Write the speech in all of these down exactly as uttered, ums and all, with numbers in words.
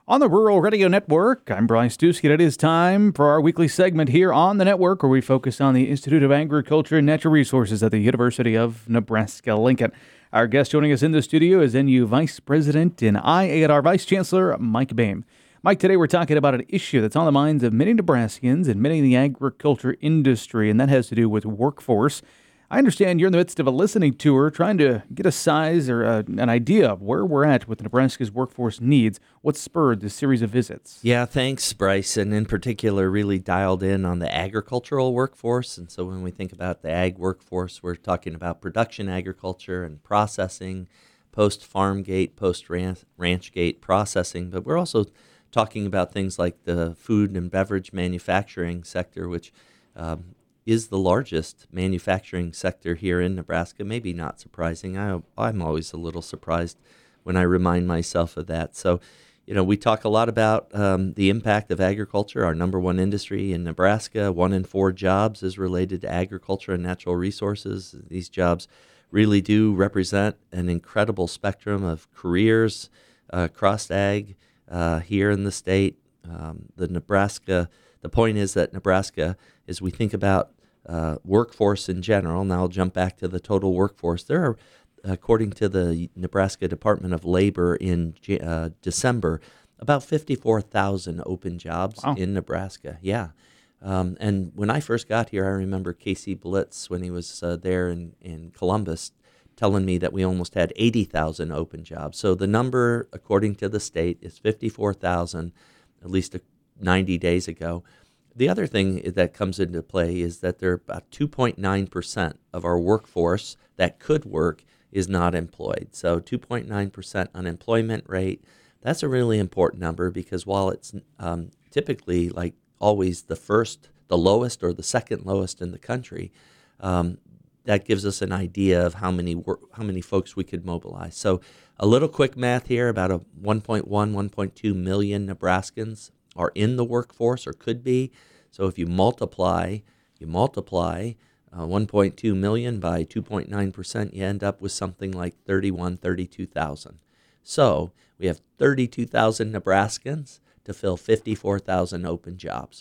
On the Rural Radio Network, I'm Bryce Dusky. It is time for our weekly segment here on the network where we focus on the Institute of Agriculture and Natural Resources at the University of Nebraska-Lincoln. Our guest joining us in the studio is N U Vice President and I A at our Vice Chancellor, Mike Boehm. Mike, today we're talking about an issue that's on the minds of many Nebraskans and many in the agriculture industry, and that has to do with workforce. I understand you're in the midst of a listening tour trying to get a size or a, an idea of where we're at with Nebraska's workforce needs. What spurred this series of visits? Yeah, thanks, Bryce, and in particular really dialed in on the agricultural workforce. And so when we think about the ag workforce, we're talking about production agriculture and processing, post-farm gate, post-ranch gate processing, but we're also talking about things like the food and beverage manufacturing sector, which um, is the largest manufacturing sector here in Nebraska. Maybe not surprising. I, I'm always a little surprised when I remind myself of that. So, you know, we talk a lot about um, the impact of agriculture, our number one industry in Nebraska. One in four jobs is related to agriculture and natural resources. These jobs really do represent an incredible spectrum of careers uh, across ag uh, here in the state. Um, the Nebraska, the point is that Nebraska, as we think about Uh, workforce in general. Now I'll jump back to the total workforce. There are, according to the Nebraska Department of Labor in uh, December, about fifty-four thousand open jobs wow. in Nebraska. Yeah. Um, and when I first got here, I remember Casey Blitz, when he was uh, there in, in Columbus, telling me that we almost had eighty thousand open jobs. So the number, according to the state, is fifty-four thousand, at least ninety days ago. The other thing that comes into play is that there are about two point nine percent of our workforce that could work is not employed. So two point nine percent unemployment rate, that's a really important number because while it's um, typically like always the first, the lowest or the second lowest in the country, um, that gives us an idea of how many work, how many folks we could mobilize. So a little quick math here, about a one point one, one point two million Nebraskans are in the workforce or could be. So if you multiply, you multiply uh, one point two million by two point nine percent, you end up with something like thirty-one, thirty-two thousand. So we have thirty-two thousand Nebraskans to fill fifty-four thousand open jobs.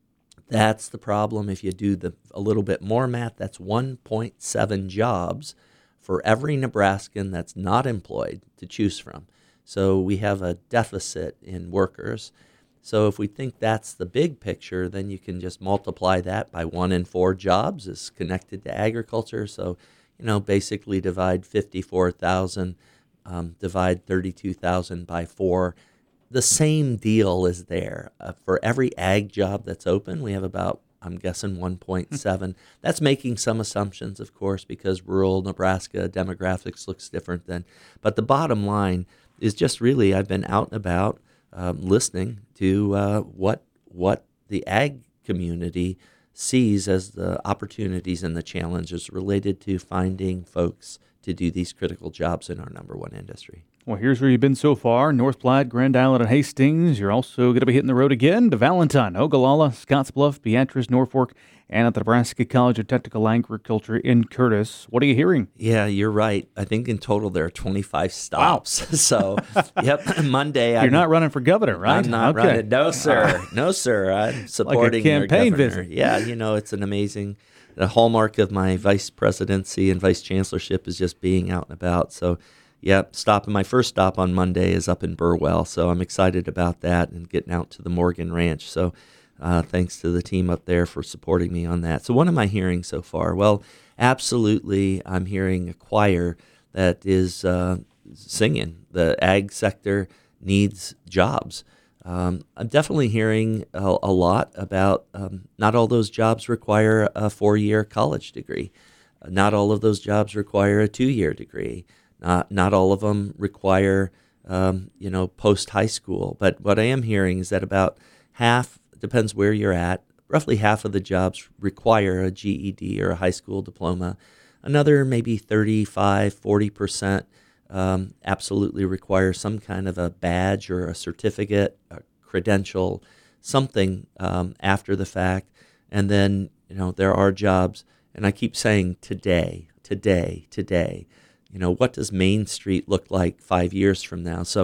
That's the problem. If you do the a little bit more math, that's one point seven jobs for every Nebraskan that's not employed to choose from. So we have a deficit in workers. So if we think that's the big picture, then you can just multiply that by one in four jobs is connected to agriculture. So, you know, basically divide fifty-four thousand, um, divide thirty-two thousand by four. The same deal is there. Uh, for every ag job that's open, we have about, I'm guessing, one point seven. That's making some assumptions, of course, because rural Nebraska demographics looks different than. But the bottom line is just really I've been out and about Um, listening to uh, what what the ag community sees as the opportunities and the challenges related to finding folks to do these critical jobs in our number one industry. Well, here's where you've been so far: North Platte, Grand Island, and Hastings. You're also going to be hitting the road again to Valentine, Ogallala, Scottsbluff, Beatrice, Norfolk, and at the Nebraska College of Technical Agriculture in Curtis. What are you hearing? Yeah, you're right. I think in total there are twenty-five stops. Wow. So, yep, Monday. You're I'm, not running for governor, right? I'm not okay. running. No, sir. No, sir. I'm supporting like a campaign our governor. visit. Yeah, you know, it's an amazing. The hallmark of my vice presidency and vice chancellorship is just being out and about. So, yep, stopping. My first stop on Monday is up in Burwell, so I'm excited about that and getting out to the Morgan Ranch. So, uh, thanks to the team up there for supporting me on that. So, what am I hearing so far? Well, absolutely, I'm hearing a choir that is uh, singing. The ag sector needs jobs. Um, I'm definitely hearing a, a lot about um, not all those jobs require a four-year college degree. Uh, not all of those jobs require a two-year degree. Not not all of them require um, you know post-high school. But what I am hearing is that about half, depends where you're at, roughly half of the jobs require a G E D or a high school diploma. Another maybe thirty-five, forty percent Um, absolutely require some kind of a badge or a certificate, a credential, something um, after the fact. And then, you know, there are jobs, and I keep saying today, today, today. You know, what does Main Street look like five years from now? So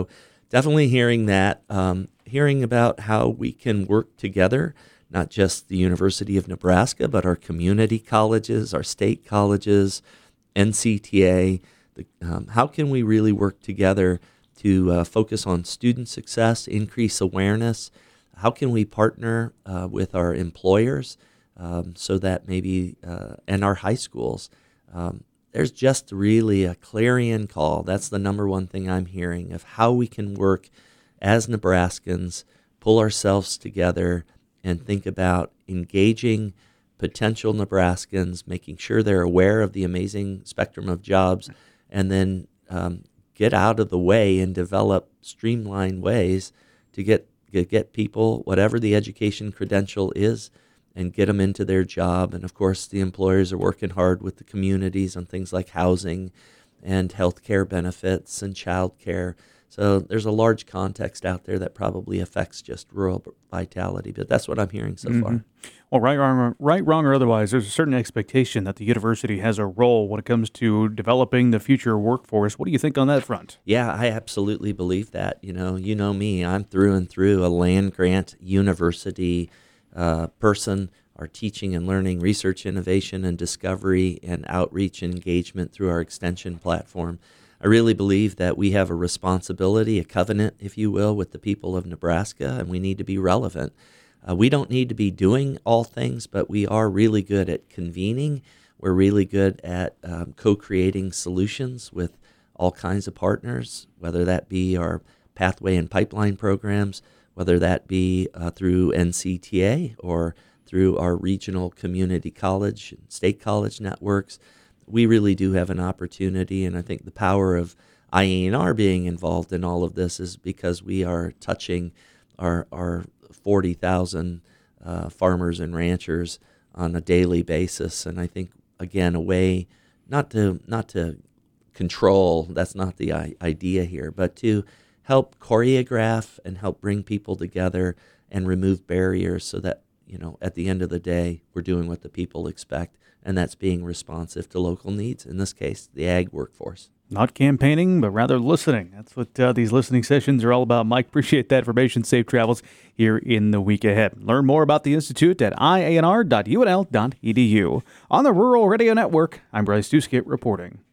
definitely hearing that, um, hearing about how we can work together, not just the University of Nebraska, but our community colleges, our state colleges, N C T A. The, um, how can we really work together to uh, focus on student success, increase awareness? How can we partner uh, with our employers um, so that maybe, uh, and our high schools? Um, there's just really a clarion call. That's the number one thing I'm hearing of how we can work as Nebraskans, pull ourselves together, and think about engaging potential Nebraskans, making sure they're aware of the amazing spectrum of jobs, and then um, get out of the way and develop streamlined ways to get, get get people, whatever the education credential is, and get them into their job. And of course, the employers are working hard with the communities on things like housing and health care benefits and child care. So there's a large context out there that probably affects just rural vitality, but that's what I'm hearing so mm-hmm. far. Well, right, wrong, right, wrong, or otherwise, there's a certain expectation that the university has a role when it comes to developing the future workforce. What do you think on that front? Yeah, I absolutely believe that. You know, you know me, I'm through and through a land-grant university uh, person. Our teaching and learning, research, innovation, and discovery, and outreach engagement through our extension platform. I really believe that we have a responsibility, a covenant, if you will, with the people of Nebraska, and we need to be relevant. Uh, we don't need to be doing all things, but we are really good at convening. We're really good at um, co-creating solutions with all kinds of partners, whether that be our pathway and pipeline programs, whether that be uh, through N C T A or through our regional community college and state college networks. We really do have an opportunity, and I think the power of I A N R being involved in all of this is because we are touching our our forty thousand uh, farmers and ranchers on a daily basis. And I think, again, a way not to not to control, that's not the I- idea here, but to help choreograph and help bring people together and remove barriers so that, you know, at the end of the day, we're doing what the people expect, and that's being responsive to local needs, in this case, the ag workforce. Not campaigning, but rather listening. That's what uh, these listening sessions are all about. Mike, appreciate that information. Safe travels here in the week ahead. Learn more about the Institute at I A N R dot U N L dot E D U. On the Rural Radio Network, I'm Bryce Duskett reporting.